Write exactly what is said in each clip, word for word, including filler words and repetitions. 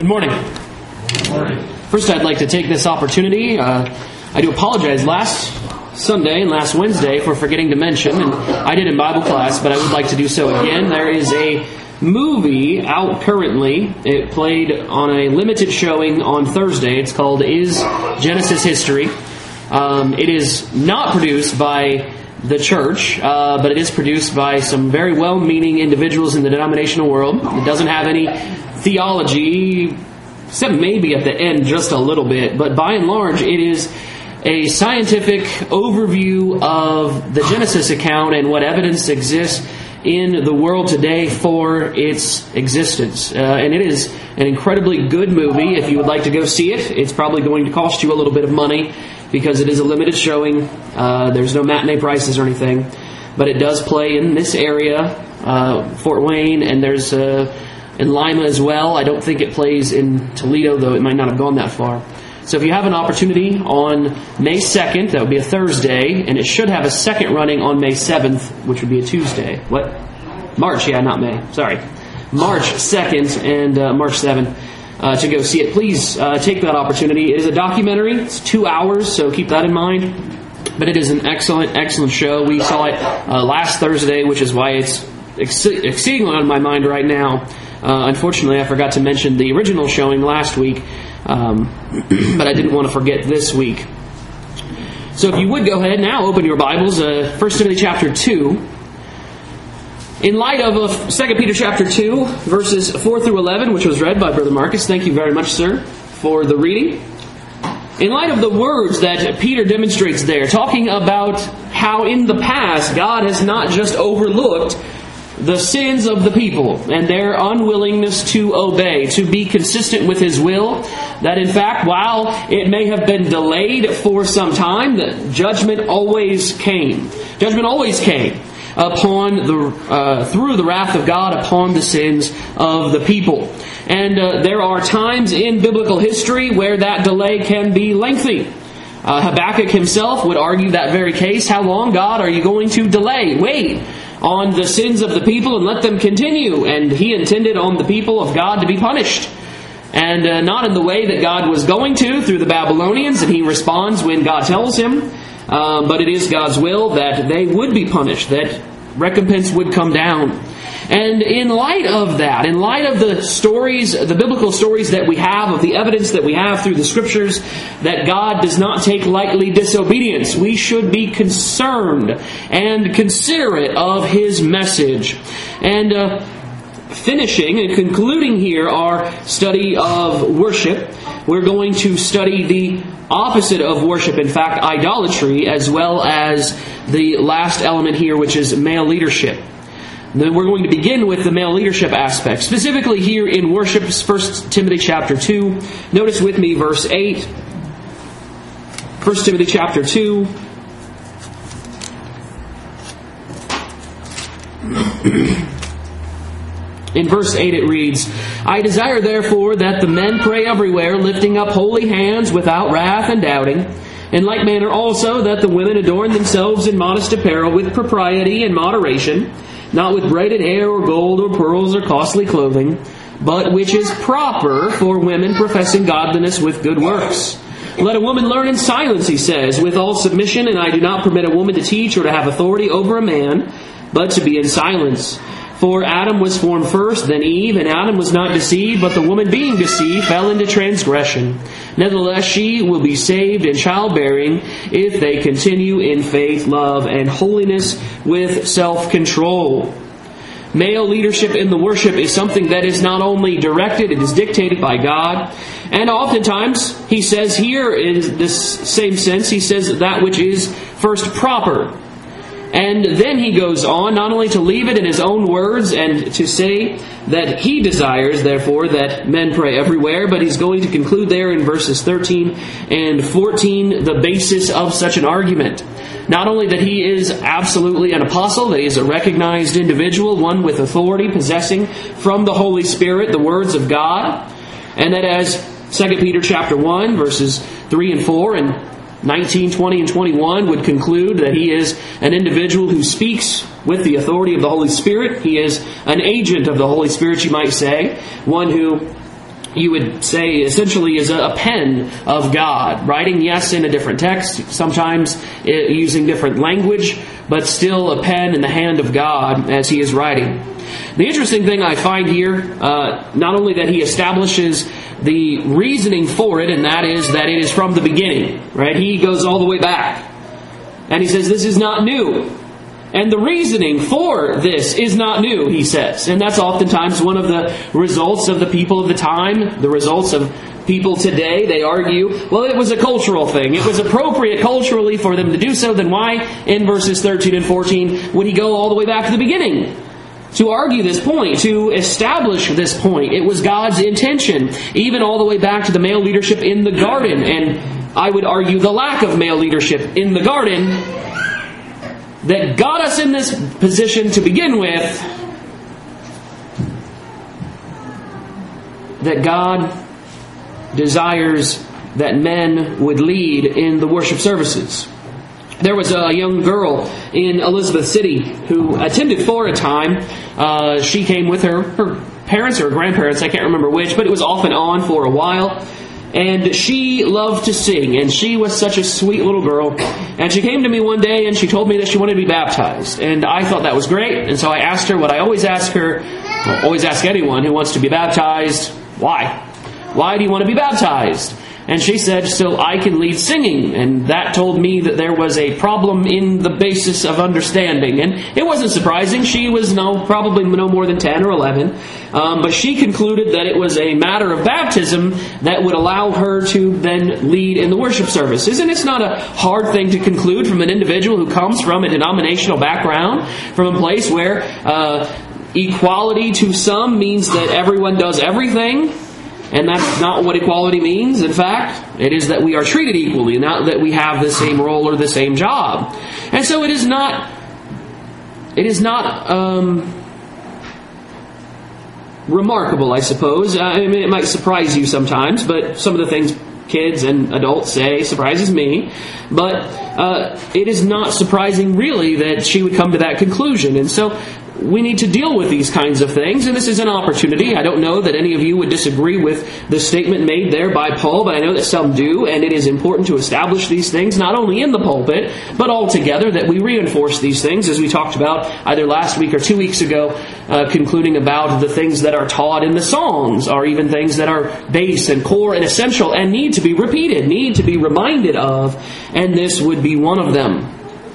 Good morning. Good morning. First, I'd like to take this opportunity. Uh, I do apologize last Sunday and last Wednesday for forgetting to mention, and I did in Bible class, but I would like to do so again. There is a movie out currently. It played on a limited showing on Thursday. It's called Is Genesis History? Um, it is not produced by the church, uh, but it is produced by some very well-meaning individuals in the denominational world. It doesn't have any theology, except maybe at the end just a little bit, but by and large it is a scientific overview of the Genesis account and what evidence exists in the world today for its existence. Uh, and it is an incredibly good movie. If you would like to go see it, it's probably going to cost you a little bit of money because it is a limited showing. Uh, there's no matinee prices or anything. But it does play in this area, uh, Fort Wayne, and there's uh, in Lima as well. I don't think it plays in Toledo, though it might not have gone that far. So if you have an opportunity on May second, that would be a Thursday, and it should have a second running on May seventh, which would be a Tuesday. What? March, yeah, not May. Sorry. March second and uh, March seventh uh, to go see it. Please uh, take that opportunity. It is a documentary. It's two hours, so keep that in mind. But it is an excellent, excellent show. We saw it uh, last Thursday, which is why it's ex- exceedingly on my mind right now. Uh, unfortunately, I forgot to mention the original showing last week. Um, but I didn't want to forget this week. So if you would go ahead now, open your Bibles, uh, First Timothy chapter two. In light of uh, Second Peter chapter two, verses four through eleven, which was read by Brother Marcus. Thank you very much, sir, for the reading. In light of the words that Peter demonstrates there, talking about how in the past God has not just overlooked the sins of the people and their unwillingness to obey, to be consistent with His will, that in fact, while it may have been delayed for some time, the judgment always came. Judgment always came upon the uh, through the wrath of God upon the sins of the people. And uh, there are times in biblical history where that delay can be lengthy. Uh, Habakkuk himself would argue that very case. How long, God, are you going to delay? Wait on the sins of the people and let them continue. And he intended on the people of God to be punished. And uh, not in the way that God was going to through the Babylonians, and he responds when God tells him. Uh, but it is God's will that they would be punished, that recompense would come down. And in light of that, in light of the stories, the biblical stories that we have, of the evidence that we have through the Scriptures, that God does not take lightly disobedience, we should be concerned and considerate of His message. And uh, finishing and concluding here our study of worship, we're going to study the opposite of worship, in fact, idolatry, as well as the last element here, which is male leadership. Then we're going to begin with the male leadership aspect. Specifically here in worship, First Timothy chapter two. Notice with me verse eight. First Timothy chapter two. In verse eight it reads, I desire therefore that the men pray everywhere, lifting up holy hands without wrath and doubting. In like manner also that the women adorn themselves in modest apparel with propriety and moderation, not with braided hair or gold or pearls or costly clothing, but which is proper for women professing godliness with good works. Let a woman learn in silence, he says, with all submission, and I do not permit a woman to teach or to have authority over a man, but to be in silence. For Adam was formed first, then Eve, and Adam was not deceived, but the woman being deceived fell into transgression. Nevertheless, she will be saved in childbearing if they continue in faith, love, and holiness with self-control. Male leadership in the worship is something that is not only directed, it is dictated by God. And oftentimes, he says here in this same sense, he says that which is first proper. And then he goes on not only to leave it in his own words and to say that he desires, therefore, that men pray everywhere, but he's going to conclude there in verses thirteen and fourteen the basis of such an argument. Not only that he is absolutely an apostle, that he is a recognized individual, one with authority, possessing from the Holy Spirit the words of God, and that as Second Peter chapter one, verses three and four, and nineteen, twenty, and twenty-one would conclude that he is an individual who speaks with the authority of the Holy Spirit. He is an agent of the Holy Spirit, you might say. One who you would say essentially is a pen of God, writing, yes, in a different text, sometimes using different language, but still a pen in the hand of God as He is writing. The interesting thing I find here, uh, not only that He establishes the reasoning for it, and that is that it is from the beginning, right? He goes all the way back. And He says this is not new. And the reasoning for this is not new, He says. And that's oftentimes one of the results of the people of the time, the results of people today. They argue, well, it was a cultural thing. It was appropriate culturally for them to do so. Then why, in verses thirteen and fourteen, would He go all the way back to the beginning to argue this point, to establish this point? It was God's intention, even all the way back to the male leadership in the garden. And I would argue the lack of male leadership in the garden that got us in this position to begin with, that God desires that men would lead in the worship services. There was a young girl in Elizabeth City who attended for a time. Uh, she came with her, her parents or her grandparents, I can't remember which, but it was off and on for a while. And she loved to sing, and she was such a sweet little girl. And she came to me one day and she told me that she wanted to be baptized. And I thought that was great. And so I asked her what I always ask her, well, always ask anyone who wants to be baptized, why? Why do you want to be baptized? And she said, so I can lead singing. And that told me that there was a problem in the basis of understanding. And it wasn't surprising. She was no probably no more than ten or eleven. Um, but she concluded that it was a matter of baptism that would allow her to then lead in the worship services. And it's not a hard thing to conclude from an individual who comes from a denominational background, from a place where uh, equality to some means that everyone does everything. And that's not what equality means. In fact, it is that we are treated equally, not that we have the same role or the same job. And so it is not, it is not um, remarkable, I suppose. I mean, it might surprise you sometimes, but some of the things kids and adults say surprises me. But uh, it is not surprising, really, that she would come to that conclusion. And so we need to deal with these kinds of things, and this is an opportunity. I don't know that any of you would disagree with the statement made there by Paul, but I know that some do, and it is important to establish these things, not only in the pulpit, but altogether, that we reinforce these things, as we talked about either last week or two weeks ago, uh, concluding about the things that are taught in the songs, or even things that are base and core and essential, and need to be repeated, need to be reminded of, and this would be one of them.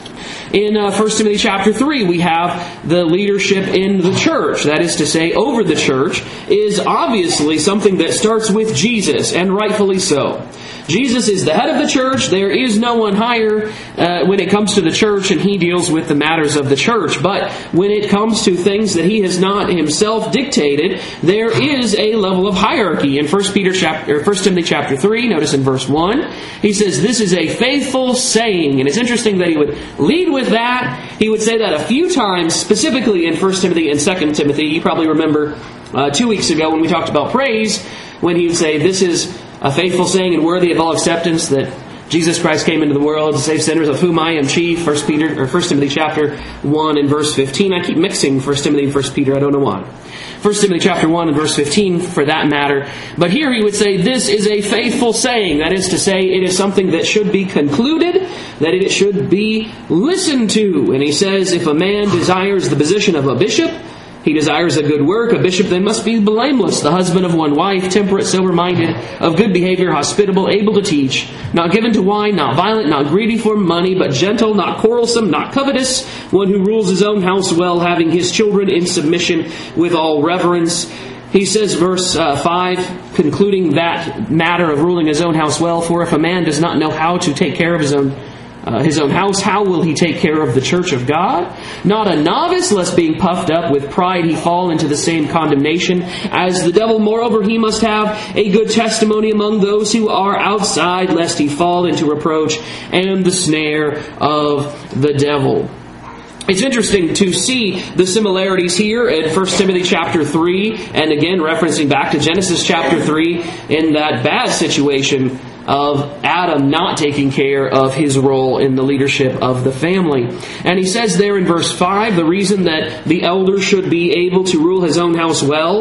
In uh, First Timothy chapter three, we have the leadership in the church. That is to say, over the church is obviously something that starts with Jesus, and rightfully so. Jesus is the head of the church. There is no one higher uh, when it comes to the church, and He deals with the matters of the church. But when it comes to things that He has not Himself dictated, there is a level of hierarchy. In First Peter chapter, or First Timothy chapter three, notice in verse one, he says, "This is a faithful saying." And it's interesting that he would lead with that. He would say that a few times, specifically in First Timothy and Second Timothy. You probably remember uh, two weeks ago when we talked about praise, when he would say, "This is a faithful saying and worthy of all acceptance, that Jesus Christ came into the world to save sinners, of whom I am chief." First Peter or First Timothy chapter one and verse fifteen. I keep mixing First Timothy and First Peter. I don't know why. First Timothy chapter one and verse fifteen, for that matter. But here he would say, "This is a faithful saying." That is to say, it is something that should be concluded, that it should be listened to. And he says, if a man desires the position of a bishop, he desires a good work. A bishop then must be blameless, the husband of one wife, temperate, sober-minded, of good behavior, hospitable, able to teach, not given to wine, not violent, not greedy for money, but gentle, not quarrelsome, not covetous, one who rules his own house well, having his children in submission with all reverence. He says, verse uh, five, concluding that matter of ruling his own house well, "For if a man does not know how to take care of his own Uh, his own house, how will he take care of the church of God? Not a novice, lest being puffed up with pride he fall into the same condemnation as the devil. Moreover, he must have a good testimony among those who are outside, lest he fall into reproach and the snare of the devil." It's interesting to see the similarities here in First Timothy chapter three, and again referencing back to Genesis chapter three, in that bad situation of Adam not taking care of his role in the leadership of the family. And he says there in verse five, the reason that the elder should be able to rule his own house well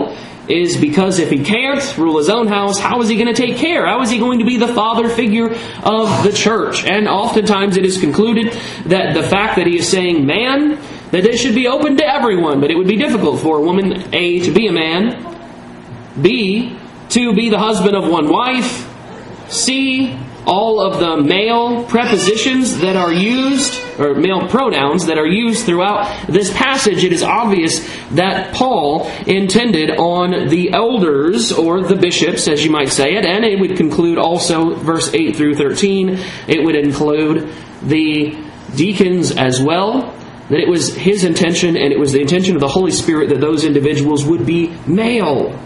is because if he can't rule his own house, how is he going to take care? How is he going to be the father figure of the church? And oftentimes it is concluded that the fact that he is saying man, that they should be open to everyone, but it would be difficult for a woman, A, to be a man, B, to be the husband of one wife, C, all of the male prepositions that are used, or male pronouns that are used throughout this passage. It is obvious that Paul intended on the elders, or the bishops, as you might say it, and it would conclude also, verse eight through thirteen, it would include the deacons as well, that it was his intention, and it was the intention of the Holy Spirit that those individuals would be male.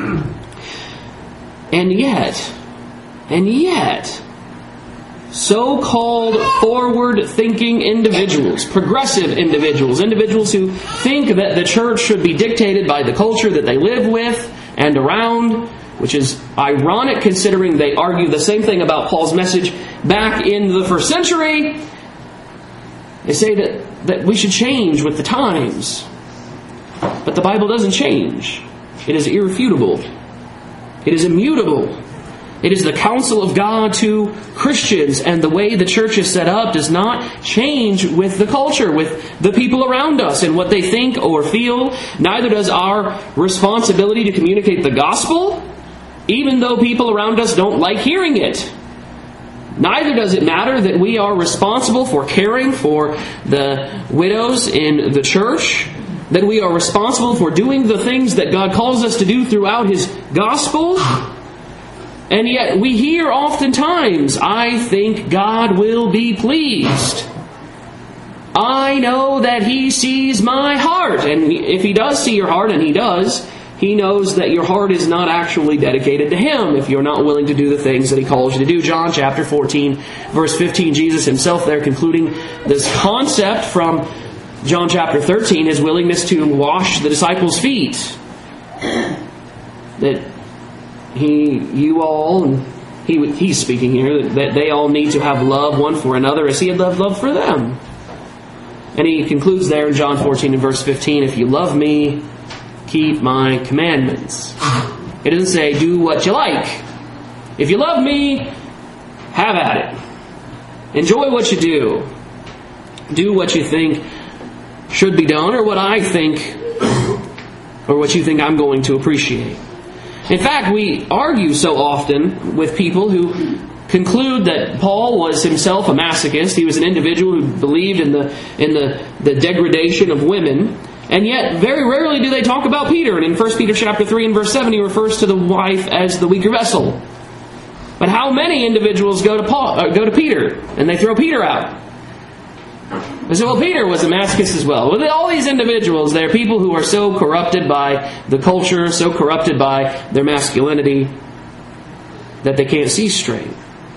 And yet, and yet, so-called forward-thinking individuals, progressive individuals, individuals who think that the church should be dictated by the culture that they live with and around, which is ironic considering they argue the same thing about Paul's message back in the first century. They say that, that we should change with the times. But the Bible doesn't change. It is irrefutable. It is immutable. It is the counsel of God to Christians, and the way the church is set up does not change with the culture, with the people around us and what they think or feel. Neither does our responsibility to communicate the gospel, even though people around us don't like hearing it. Neither does it matter that we are responsible for caring for the widows in the church, that we are responsible for doing the things that God calls us to do throughout His gospel. And yet we hear oftentimes, I think God will be pleased. I know that He sees my heart. And if He does see your heart, and He does, He knows that your heart is not actually dedicated to Him if you're not willing to do the things that He calls you to do. John chapter fourteen, verse fifteen, Jesus Himself there concluding this concept from John chapter thirteen, His willingness to wash the disciples' feet. That He, you all, and he, He's speaking here, that, that they all need to have love one for another as He had loved love for them. And He concludes there in John fourteen and verse fifteen, if you love me, keep my commandments. It doesn't say do what you like. If you love me, have at it. Enjoy what you do. Do what you think should be done, or what I think, or what you think I'm going to appreciate. In fact, we argue so often with people who conclude that Paul was himself a masochist. He was an individual who believed in the in the, the degradation of women. And yet, very rarely do they talk about Peter. And in First Peter chapter three and verse seven, he refers to the wife as the weaker vessel. But how many individuals go to Paul, uh, go to Peter, and they throw Peter out? They say, well, Peter was a masochist as well. Well, all these individuals, they're people who are so corrupted by the culture, so corrupted by their masculinity, that they can't see straight.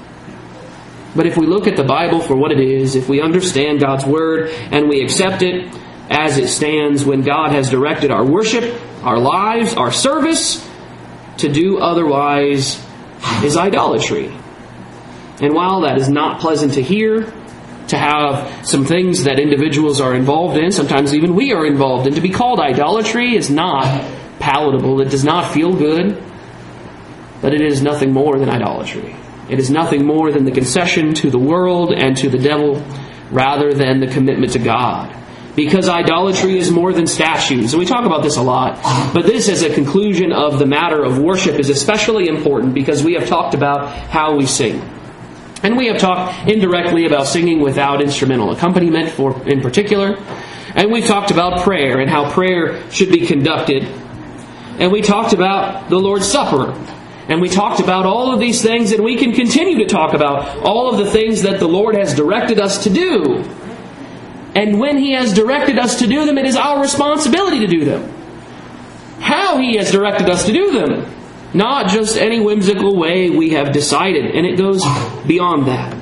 But if we look at the Bible for what it is, if we understand God's Word, and we accept it as it stands, when God has directed our worship, our lives, our service, to do otherwise is idolatry. And while that is not pleasant to hear, to have some things that individuals are involved in, sometimes even we are involved in, to be called idolatry is not palatable. It does not feel good. But it is nothing more than idolatry. It is nothing more than the concession to the world and to the devil, rather than the commitment to God. Because idolatry is more than statues. And we talk about this a lot. But this, as a conclusion of the matter of worship, is especially important because we have talked about how we sing. And we have talked indirectly about singing without instrumental accompaniment for in particular. And we've talked about prayer and how prayer should be conducted. And we talked about the Lord's Supper. And we talked about all of these things, and we can continue to talk about all of the things that the Lord has directed us to do. And when He has directed us to do them, it is our responsibility to do them. How He has directed us to do them. Not just any whimsical way we have decided. And it goes beyond that.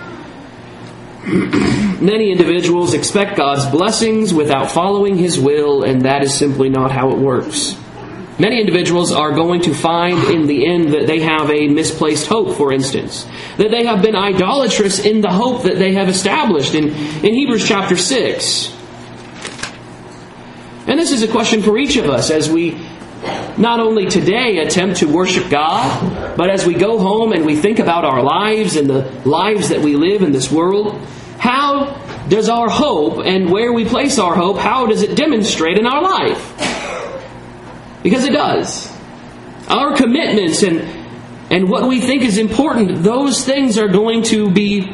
Many individuals expect God's blessings without following His will, and that is simply not how it works. Many individuals are going to find in the end that they have a misplaced hope, for instance. That they have been idolatrous in the hope that they have established in, in Hebrews chapter six. And this is a question for each of us as we not only today attempt to worship God, but as we go home and we think about our lives and the lives that we live in this world, how does our hope and where we place our hope, how does it demonstrate in our life? Because it does. Our commitments and, and what we think is important, those things are going to be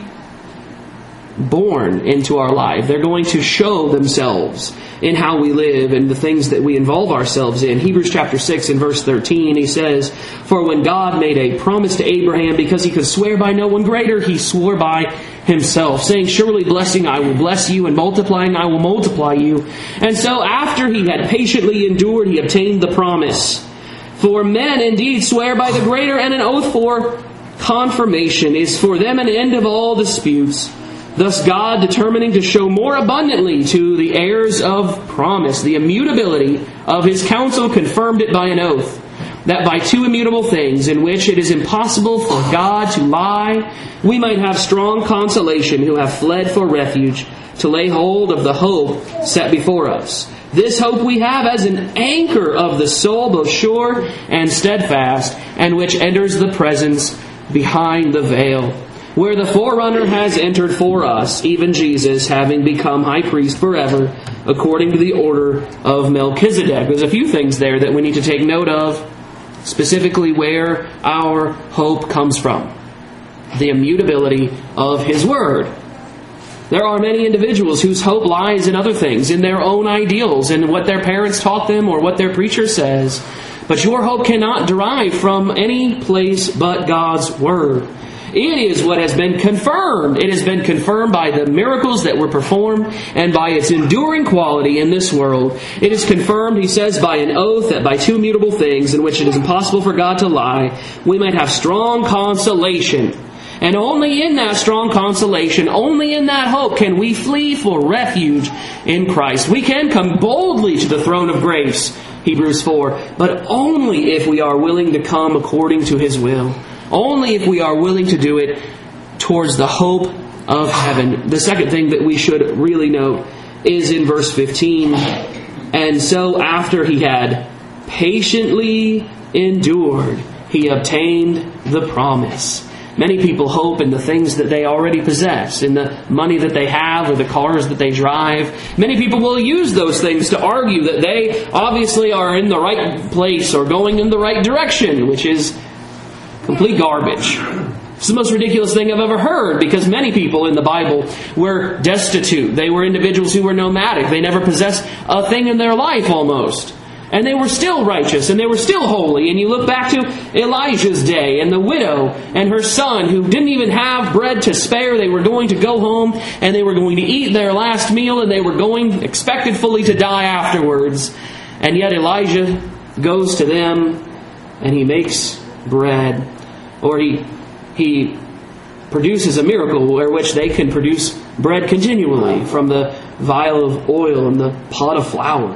born into our life. They're going to show themselves in how we live and the things that we involve ourselves in. Hebrews chapter six and verse thirteen, he says, "For when God made a promise to Abraham, because he could swear by no one greater, he swore by himself, saying, surely blessing I will bless you, and multiplying I will multiply you. And so after he had patiently endured, he obtained the promise. For men indeed swear by the greater, and an oath for confirmation is for them an end of all disputes. Thus God, determining to show more abundantly to the heirs of promise the immutability of his counsel, confirmed it by an oath, that by two immutable things, in which it is impossible for God to lie, we might have strong consolation who have fled for refuge, to lay hold of the hope set before us. This hope we have as an anchor of the soul, both sure and steadfast, and which enters the presence behind the veil, where the forerunner has entered for us, even Jesus, having become high priest forever, according to the order of Melchizedek." There's a few things there that we need to take note of, specifically where our hope comes from. The immutability of His Word. There are many individuals whose hope lies in other things, in their own ideals, in what their parents taught them or what their preacher says. But your hope cannot derive from any place but God's Word. It is what has been confirmed. It has been confirmed by the miracles that were performed and by its enduring quality in this world. It is confirmed, he says, by an oath that by two immutable things in which it is impossible for God to lie, we might have strong consolation. And only in that strong consolation, only in that hope can we flee for refuge in Christ. We can come boldly to the throne of grace, Hebrews four, but only if we are willing to come according to His will. Only if we are willing to do it towards the hope of heaven. The second thing that we should really note is in verse fifteen. "And so after he had patiently endured, he obtained the promise." Many people hope in the things that they already possess, in the money that they have or the cars that they drive. Many people will use those things to argue that they obviously are in the right place or going in the right direction, which is complete garbage. It's the most ridiculous thing I've ever heard, because many people in the Bible were destitute. They were individuals who were nomadic. They never possessed a thing in their life almost. And they were still righteous and they were still holy. And you look back to Elijah's day and the widow and her son who didn't even have bread to spare. They were going to go home and they were going to eat their last meal and they were going, expected fully to die afterwards. And yet Elijah goes to them and he makes bread. Or he he produces a miracle where which they can produce bread continually from the vial of oil and the pot of flour.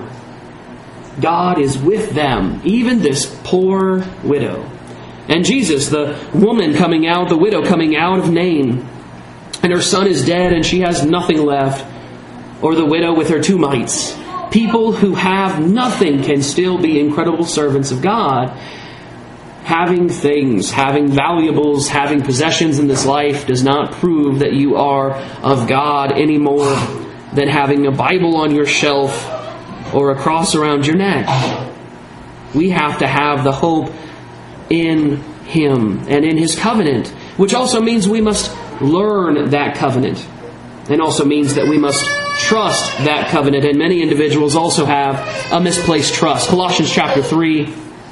God is with them, even this poor widow. And Jesus, the woman coming out, the widow coming out of Nain, and her son is dead and she has nothing left. Or the widow with her two mites. People who have nothing can still be incredible servants of God. Having things, having valuables, having possessions in this life does not prove that you are of God any more than having a Bible on your shelf or a cross around your neck. We have to have the hope in Him and in His covenant, which also means we must learn that covenant, and also means that we must trust that covenant. And many individuals also have a misplaced trust. Colossians chapter three.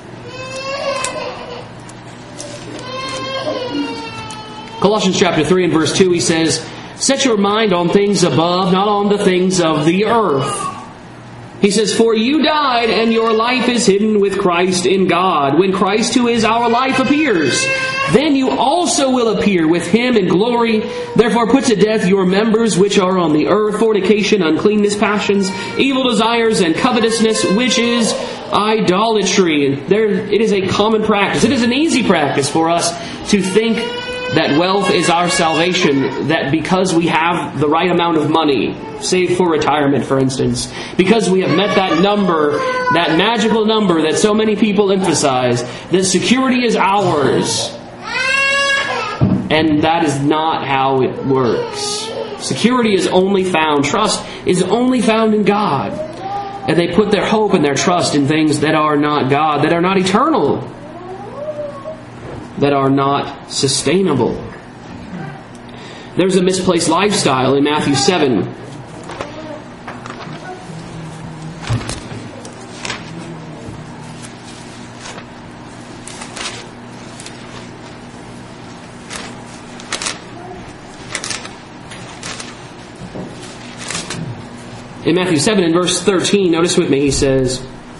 Colossians chapter three and verse two, he says, "Set your mind on things above, not on the things of the earth." He says, "For you died, and your life is hidden with Christ in God. When Christ, who is our life, appears, then you also will appear with Him in glory. Therefore put to death your members which are on the earth, fornication, uncleanness, passions, evil desires, and covetousness, which is idolatry." And there, it is a common practice. It is an easy practice for us to think that wealth is our salvation, that because we have the right amount of money, saved for retirement, for instance, because we have met that number, that magical number that so many people emphasize, that security is ours. And that is not how it works. Security is only found, trust is only found in God. And they put their hope and their trust in things that are not God, that are not eternal, that are not sustainable. There's a misplaced lifestyle in Matthew seven. In Matthew seven, in verse thirteen, notice with me, he says,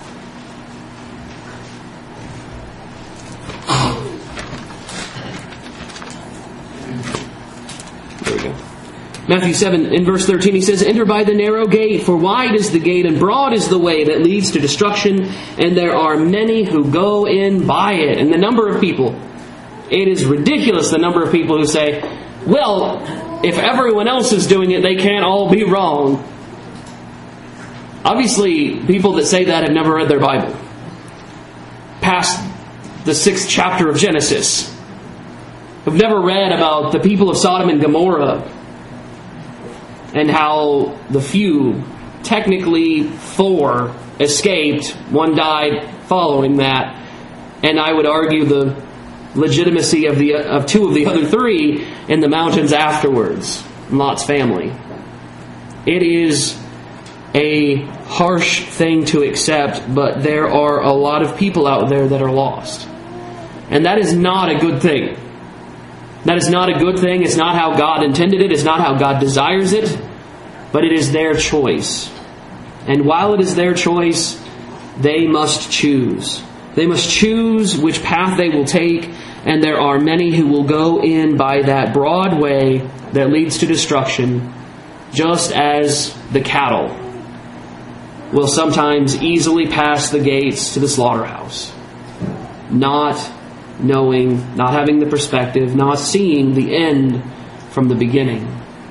there we go. Matthew seven, in verse thirteen, he says, "Enter by the narrow gate, for wide is the gate, and broad is the way that leads to destruction, and there are many who go in by it." And the number of people, it is ridiculous the number of people who say, well, if everyone else is doing it, they can't all be wrong. Obviously, people that say that have never read their Bible. Past the sixth chapter of Genesis. Have never read about the people of Sodom and Gomorrah. And how the few, technically four, escaped. One died following that. And I would argue the legitimacy of the of two of the other three in the mountains afterwards. Lot's family. It is a harsh thing to accept, but there are a lot of people out there that are lost. And that is not a good thing. That is not a good thing. It's not how God intended it. It's not how God desires it. But it is their choice. And while it is their choice, they must choose. They must choose which path they will take. And there are many who will go in by that broad way that leads to destruction, just as the cattle will sometimes easily pass the gates to the slaughterhouse, not knowing, not having the perspective, not seeing the end from the beginning.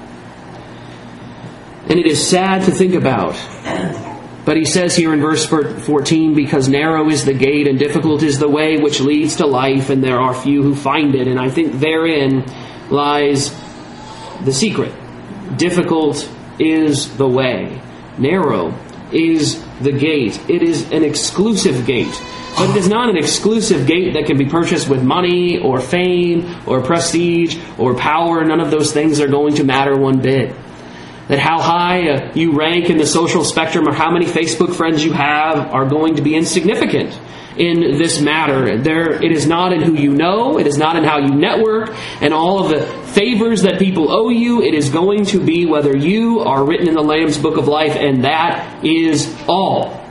And it is sad to think about. But he says here in verse fourteen, because narrow is the gate and difficult is the way which leads to life, and there are few who find it. And I think therein lies the secret. Difficult is the way. Narrow is the gate. It is an exclusive gate. But it is not an exclusive gate that can be purchased with money or fame or prestige or power. None of those things are going to matter one bit. That how high uh, you rank in the social spectrum or how many Facebook friends you have are going to be insignificant in this matter. There, it is not in who you know. It is not in how you network and all of the favors that people owe you. It is going to be whether you are written in the Lamb's Book of Life, and that is all.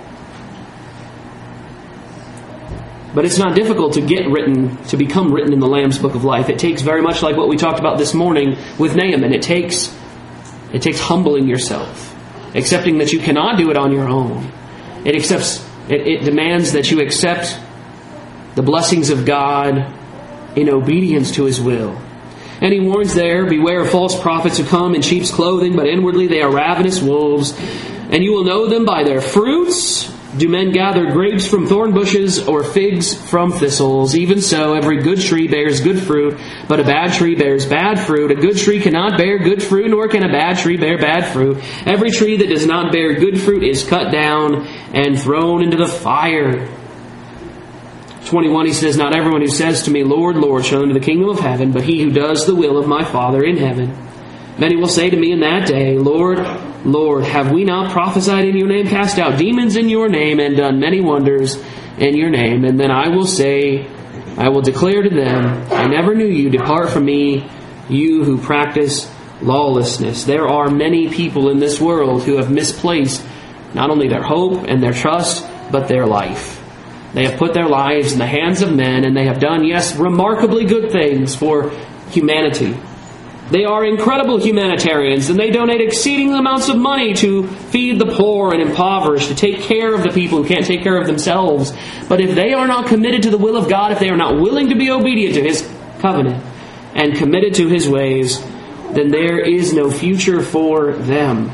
But it's not difficult to get written, to become written in the Lamb's Book of Life. It takes very much like what we talked about this morning with Naaman. It takes, it takes humbling yourself, accepting that you cannot do it on your own. It accepts, it, it demands that you accept the blessings of God in obedience to His will. And he warns there, beware of false prophets who come in sheep's clothing, but inwardly they are ravenous wolves. And you will know them by their fruits. Do men gather grapes from thorn bushes or figs from thistles? Even so, every good tree bears good fruit, but a bad tree bears bad fruit. A good tree cannot bear good fruit, nor can a bad tree bear bad fruit. Every tree that does not bear good fruit is cut down and thrown into the fire. twenty-one, he says, not everyone who says to me, Lord, Lord, shall enter the kingdom of heaven, but he who does the will of my Father in heaven. Many will say to me in that day, Lord, Lord, have we not prophesied in your name, cast out demons in your name, and done many wonders in your name? And then I will say, I will declare to them, I never knew you. Depart from me, you who practice lawlessness. There are many people in this world who have misplaced not only their hope and their trust, but their life. They have put their lives in the hands of men, and they have done, yes, remarkably good things for humanity. They are incredible humanitarians, and they donate exceeding amounts of money to feed the poor and impoverished, to take care of the people who can't take care of themselves. But if they are not committed to the will of God, if they are not willing to be obedient to His covenant, and committed to His ways, then there is no future for them.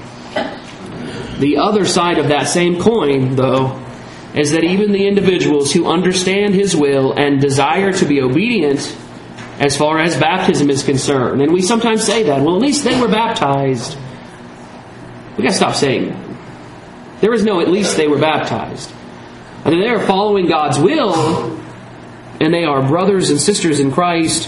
The other side of that same coin, though, is that even the individuals who understand His will and desire to be obedient as far as baptism is concerned, and we sometimes say that, well, at least they were baptized. We've got to stop saying that. There is no at least they were baptized. Either they are following God's will, and they are brothers and sisters in Christ,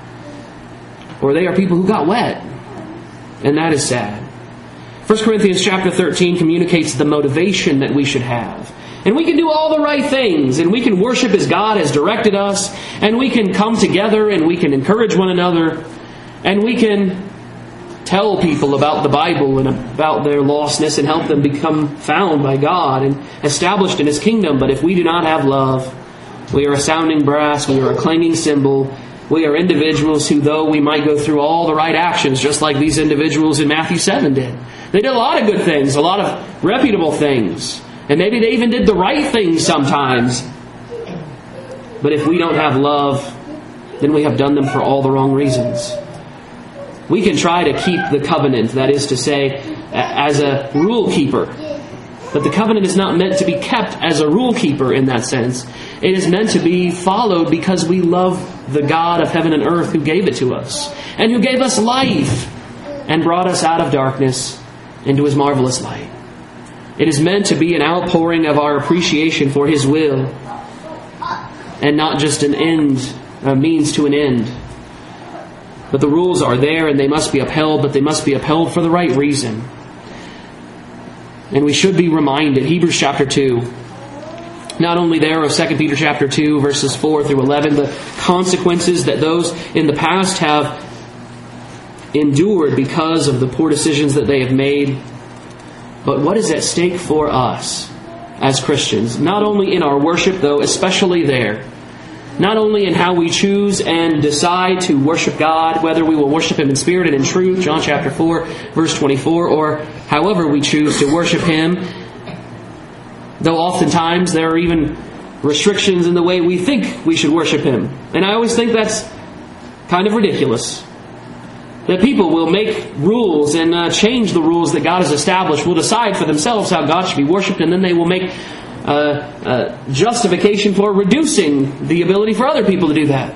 or they are people who got wet. And that is sad. First Corinthians chapter thirteen communicates the motivation that we should have. And we can do all the right things, and we can worship as God has directed us, and we can come together, and we can encourage one another, and we can tell people about the Bible and about their lostness and help them become found by God and established in His kingdom. But if we do not have love, we are a sounding brass, we are a clanging cymbal, we are individuals who, though we might go through all the right actions, just like these individuals in Matthew seven did. They did a lot of good things, a lot of reputable things, and maybe they even did the right things sometimes. But if we don't have love, then we have done them for all the wrong reasons. We can try to keep the covenant, that is to say, as a rule keeper. But the covenant is not meant to be kept as a rule keeper in that sense. It is meant to be followed because we love the God of heaven and earth who gave it to us, and who gave us life and brought us out of darkness into His marvelous light. It is meant to be an outpouring of our appreciation for His will, and not just an end, a means to an end. But the rules are there and they must be upheld, but they must be upheld for the right reason. And we should be reminded, Hebrews chapter two, not only there of Second Peter chapter two, verses four through eleven, the consequences that those in the past have endured because of the poor decisions that they have made, but what is at stake for us as Christians, not only in our worship, though, especially there. Not only in how we choose and decide to worship God, whether we will worship Him in spirit and in truth, John chapter four, verse twenty-four, or however we choose to worship Him, though oftentimes there are even restrictions in the way we think we should worship Him. And I always think that's kind of ridiculous. That people will make rules and uh, change the rules that God has established, will decide for themselves how God should be worshipped, and then they will make Uh, uh, justification for reducing the ability for other people to do that.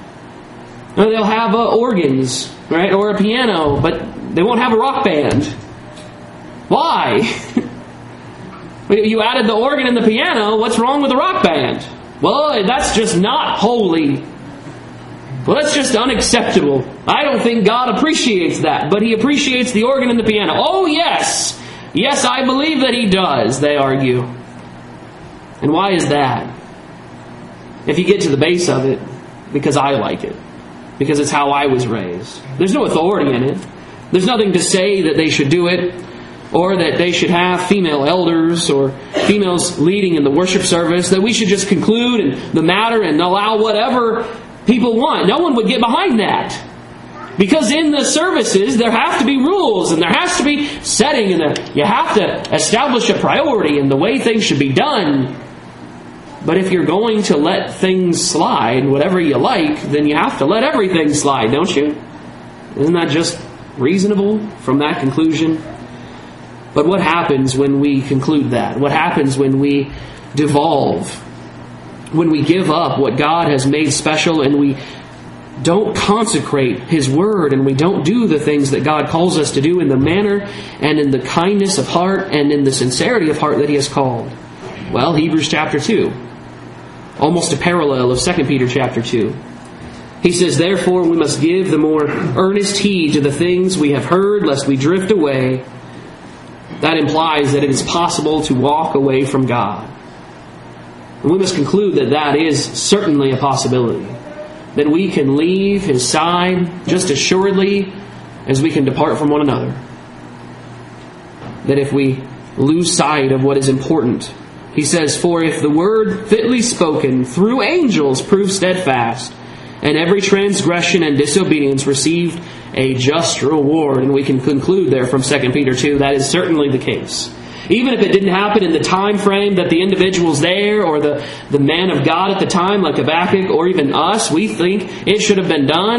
Or they'll have uh, organs, right, or a piano, but they won't have a rock band. Why? You added the organ and the piano, what's wrong with the rock band? Well, that's just not holy. Well, that's just unacceptable. I don't think God appreciates that, but He appreciates the organ and the piano. Oh, yes! Yes, I believe that He does, they argue. And why is that? If you get to the base of it, because I like it. Because it's how I was raised. There's no authority in it. There's nothing to say that they should do it, or that they should have female elders or females leading in the worship service, that we should just conclude in the matter and allow whatever people want. No one would get behind that. Because in the services, there have to be rules, and there has to be setting, and you have to establish a priority in the way things should be done. But if you're going to let things slide, whatever you like, then you have to let everything slide, don't you? Isn't that just reasonable from that conclusion? But what happens when we conclude that? What happens when we devolve? When we give up what God has made special and we don't consecrate His Word and we don't do the things that God calls us to do in the manner and in the kindness of heart and in the sincerity of heart that He has called? Well, Hebrews chapter two. Almost a parallel of Second Peter chapter two. He says, "Therefore we must give the more earnest heed to the things we have heard, lest we drift away." That implies that it is possible to walk away from God. And we must conclude that that is certainly a possibility. That we can leave His side just as assuredly as we can depart from one another. That if we lose sight of what is important, he says, "For if the word fitly spoken through angels proved steadfast, and every transgression and disobedience received a just reward." And we can conclude there from Second Peter two, that is certainly the case. Even if it didn't happen in the time frame that the individuals there or the, the man of God at the time, like Habakkuk, or even us, we think it should have been done.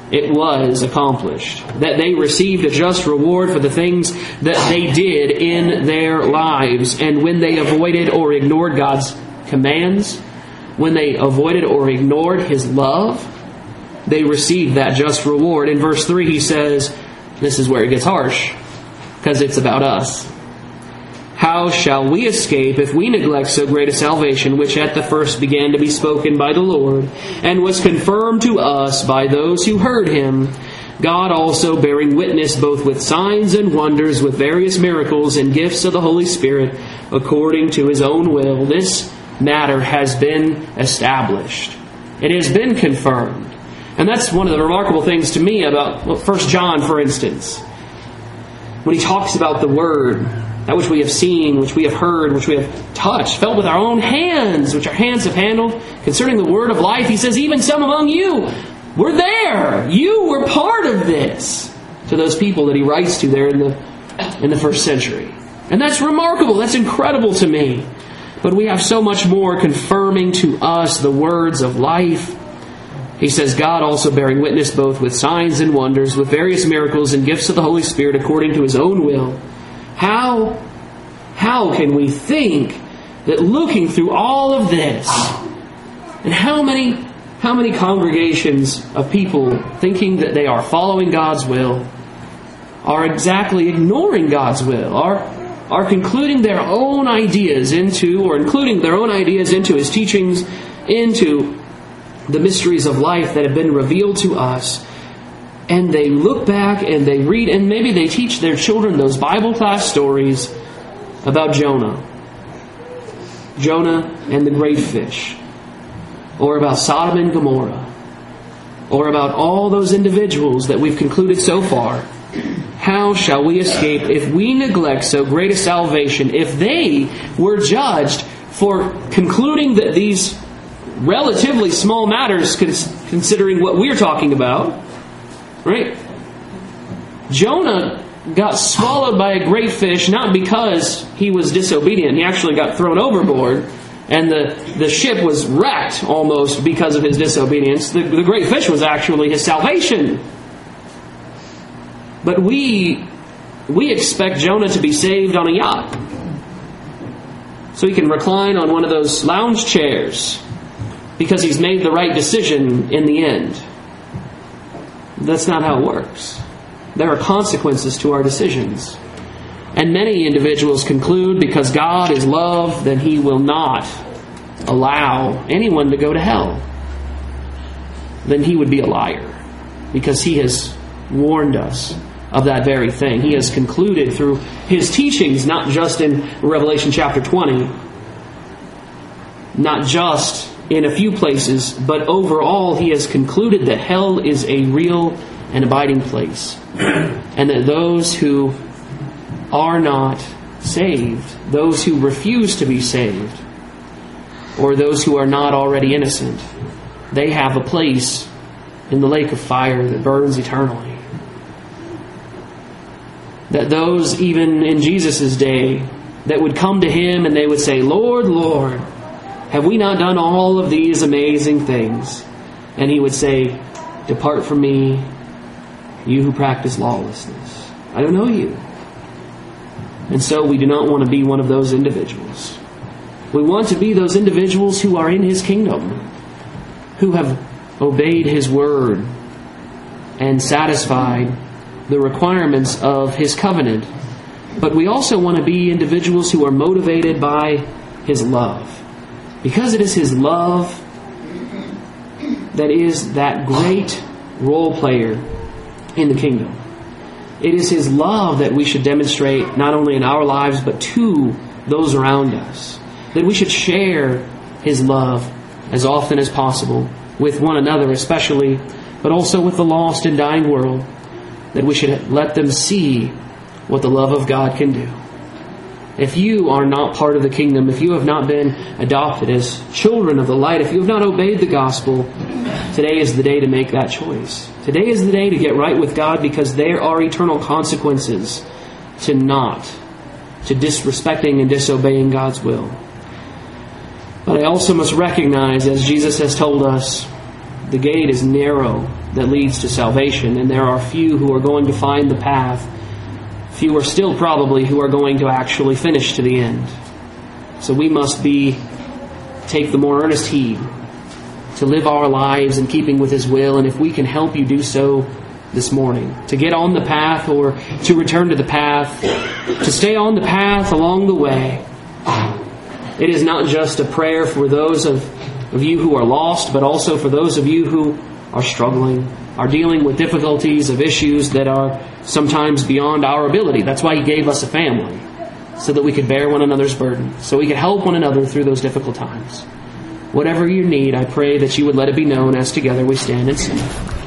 it was accomplished. That they received a just reward for the things that they did in their lives. And when they avoided or ignored God's commands, when they avoided or ignored His love, they received that just reward. In verse three he says, this is where it gets harsh, because it's about us. How shall we escape if we neglect so great a salvation, which at the first began to be spoken by the Lord, and was confirmed to us by those who heard Him, God also bearing witness both with signs and wonders, with various miracles and gifts of the Holy Spirit, according to His own will? This matter has been established. It has been confirmed. And that's one of the remarkable things to me about well, First John, for instance. When he talks about the Word, that which we have seen, which we have heard, which we have touched, felt with our own hands, which our hands have handled, concerning the word of life, he says, even some among you were there. You were part of this. To those people that he writes to there in the, in the first century. And that's remarkable. That's incredible to me. But we have so much more confirming to us the words of life. He says, God also bearing witness both with signs and wonders, with various miracles and gifts of the Holy Spirit, according to His own will. How, how can we think that looking through all of this, and how many, how many congregations of people thinking that they are following God's will are exactly ignoring God's will, are, are concluding their own ideas into, or including their own ideas into His teachings, into the mysteries of life that have been revealed to us. And they look back and they read, and maybe they teach their children those Bible class stories about Jonah. Jonah and the great fish. Or about Sodom and Gomorrah. Or about all those individuals that we've concluded so far. How shall we escape if we neglect so great a salvation, if they were judged for concluding that these relatively small matters, considering what we're talking about, right? Jonah got swallowed by a great fish not because he was disobedient. He actually got thrown overboard, and the, the ship was wrecked almost because of his disobedience. The, the great fish was actually his salvation. But we we expect Jonah to be saved on a yacht, so he can recline on one of those lounge chairs because he's made the right decision in the end. That's not how it works. There are consequences to our decisions. And many individuals conclude because God is love, then He will not allow anyone to go to hell. Then he would be a liar, because He has warned us of that very thing. He has concluded through His teachings, not just in Revelation chapter twenty, not just in a few places, but overall He has concluded that hell is a real and abiding place. And that those who are not saved, those who refuse to be saved, or those who are not already innocent, they have a place in the lake of fire that burns eternally. That those, even in Jesus' day, that would come to Him and they would say, Lord, Lord, have we not done all of these amazing things? And He would say, depart from me, you who practice lawlessness. I don't know you. And so we do not want to be one of those individuals. We want to be those individuals who are in His kingdom, who have obeyed His word and satisfied the requirements of His covenant. But we also want to be individuals who are motivated by His love. Because it is His love that is that great role player in the kingdom. It is His love that we should demonstrate not only in our lives but to those around us. That we should share His love as often as possible with one another especially, but also with the lost and dying world. That we should let them see what the love of God can do. If you are not part of the kingdom, if you have not been adopted as children of the light, if you have not obeyed the gospel, today is the day to make that choice. Today is the day to get right with God, because there are eternal consequences to not, to disrespecting and disobeying God's will. But I also must recognize, as Jesus has told us, The gate is narrow that leads to salvation, and there are few who are going to find the path. Fewer still probably who are going to actually finish to the end. So we must be take the more earnest heed to live our lives in keeping with His will, and if we can help you do so this morning, to get on the path or to return to the path, to stay on the path along the way. It is not just a prayer for those of, of you who are lost, but also for those of you who are struggling, are dealing with difficulties of issues that are sometimes beyond our ability. That's why He gave us a family, so that we could bear one another's burden, so we could help one another through those difficult times. Whatever you need, I pray that you would let it be known as together we stand and sing.